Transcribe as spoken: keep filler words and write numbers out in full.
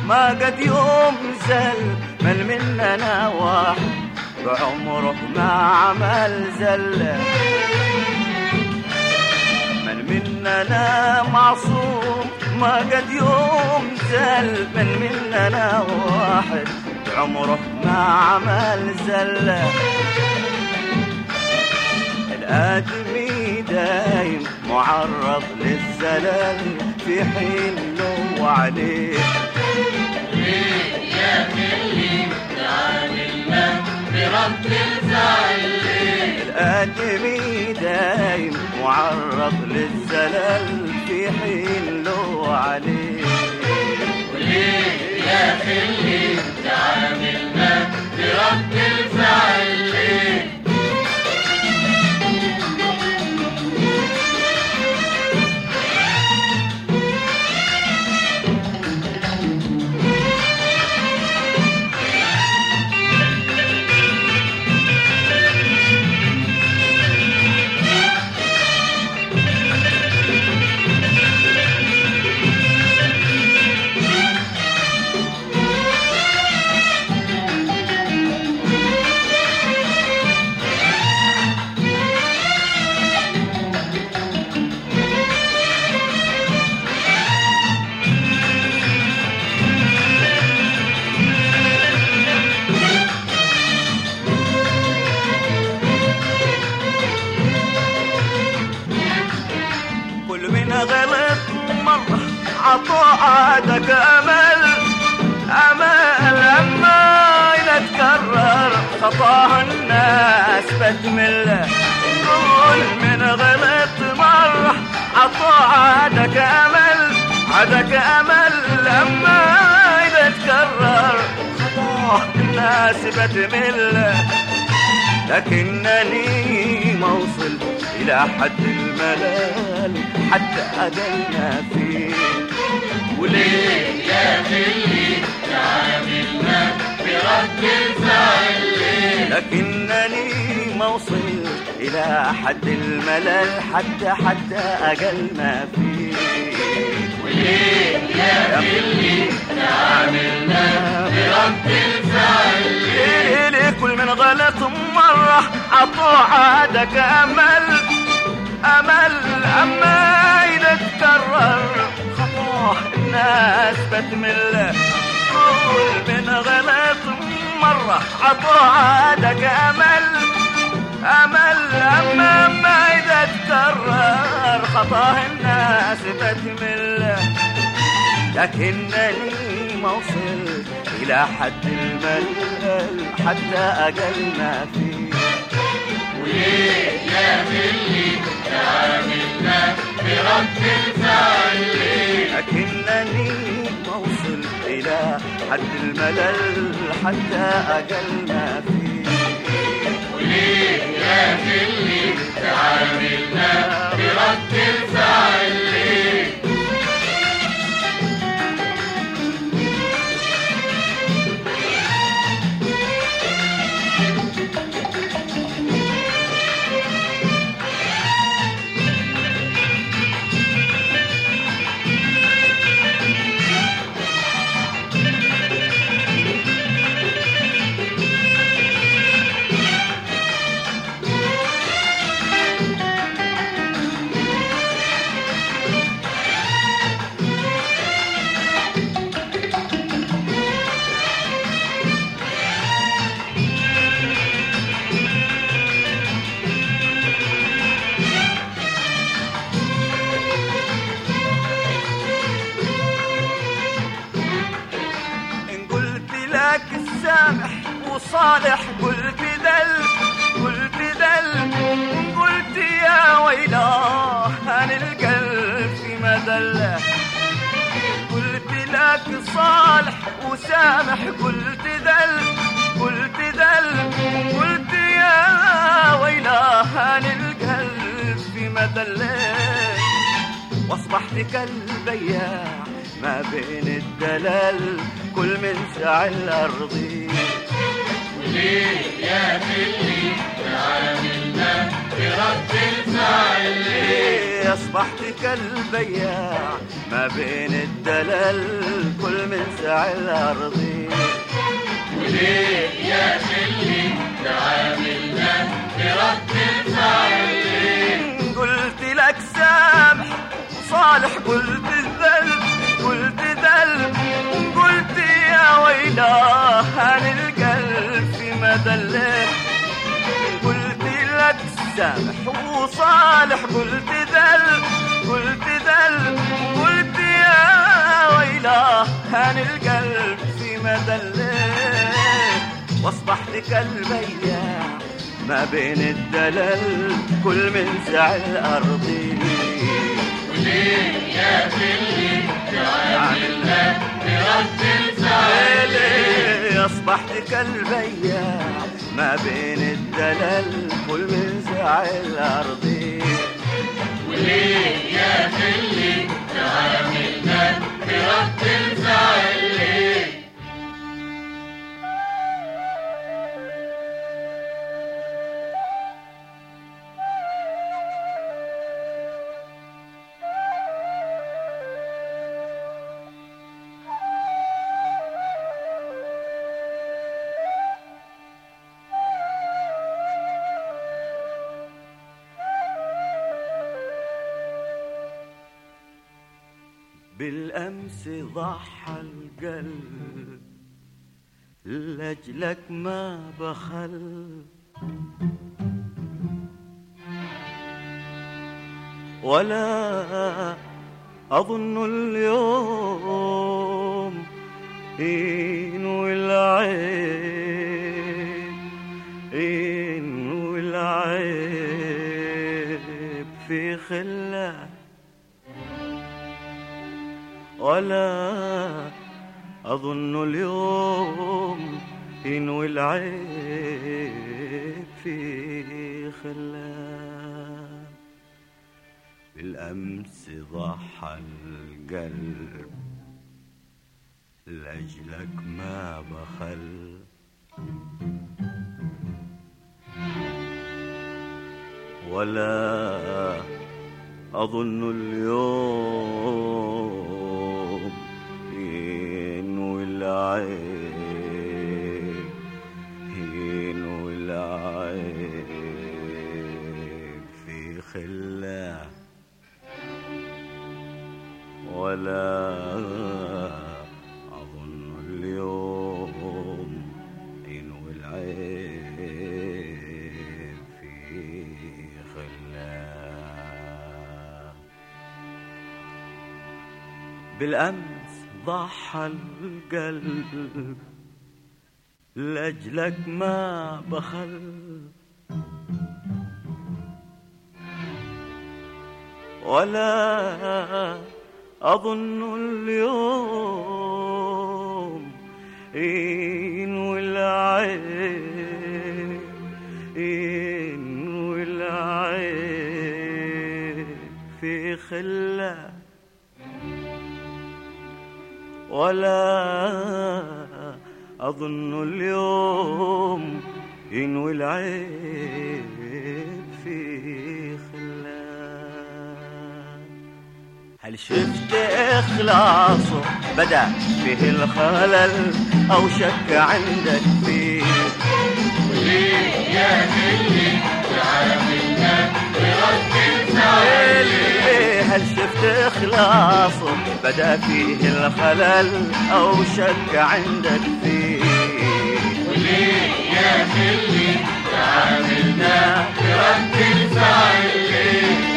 ما قد يوم زل من مننا واحد بعمره ما عمل زلة، من مننا معصوم ما قد يوم زل من مننا واحد بعمره ما عمل زلة. الآدمي دايم معرض للزلل في حين له وعليه. ليه يا خلي تعاملنا برد الفعل؟ الآدمي دايم معرض للزلل في حين له عليه. وليه يا خلي تعاملنا برد الفعل؟ غلط مرة عطوا عادك أمل أمل، أما يتكرر خطاها الناس بتمل. كل من غلط مرة عطوا عادك أمل عادك أمل، أما يتكرر خطاها الناس بتمل. لكنني ما وصل إلى حد الملل حتى أدلنا فيه. وليه يا خلي تعاملنا برد الفعل؟ لكنني ما وصل إلى حد الملل حتى حتى أجلنا فيه. وليه يا خلي تعاملنا برد الفعل؟ كل من غلط مرة عطوا عادك أمل أمل، أما إذا تكرر خطاه الناس بتمل. كل من غلط مرة عطوا عادك أمل أمل، أما ما إذا تكرر خطاه الناس بتمل. لكنني ما وصل إلى حد الملل حتى أجلنا فيه. وليه يا خلي تعاملنا برد الفعل؟ لكنني ما وصل إلى حد الملل حتى أجلنا فيه. وليه يا خلي تعاملنا برد الفعل؟ سامح وصالح قلت دل قلت دل قلت يا ويلاه هان القلب في مذله. قلت لك صالح وسامح قلت دل قلت دل قلت يا ويلاه هان القلب في مذله. واصبحت كالبياع ما بين الدلال كل من ساع الأرض. وليه يا خلي تعاملنا برد الفعل. ليه أصبحت كالبياع ما بين الدلال كل من سعى الأرض. وليه يا خلي تعاملنا برد الفعل. قلت لك سامح صالح قلت ذل قلت ذل قلت يا ويلاه عن القلب في مدله. قلت لك سامح وصالح قلت ذل قلت ذل قلت يا ويلاه عن القلب في مدله. واصبحت كالبياع ما بين الدلال كل من سعى الأرض. وليه يا خلي تعاملنا برد الفعل. أصبحت كالبياع ما بين الدلال كل من سعى الأرض. وليه يا خلي تعاملنا برد الفعل. بالأمس ضحى القلب لأجلك ما بخل. ولا أظن اليوم إنو العيب إنو العيب في خلة. ولا أظن اليوم إنو العيب في خلاه. بالأمس ضحى القلب لأجلك ما بخل. ولا أظن اليوم إنو العيب إنو العيب في خلاه. ولا أظن اليوم إنو العيب في خلاه. بالأمس ضحى القلب لأجلك ما بخل. ولا أظن اليوم إنو العيب إنو العيب في خلة. ولا أظن اليوم إنو العيب في خلة. هل شفت إخلاصه بدأ فيه الخلل أو شك عندك فيه؟ وليه يا خلي تعاملنا برد الفعل. هل شفت إخلاصه بدأ فيه الخلل أو شك عندك فيه؟ وليه يا خلي تعاملنا برد الفعل.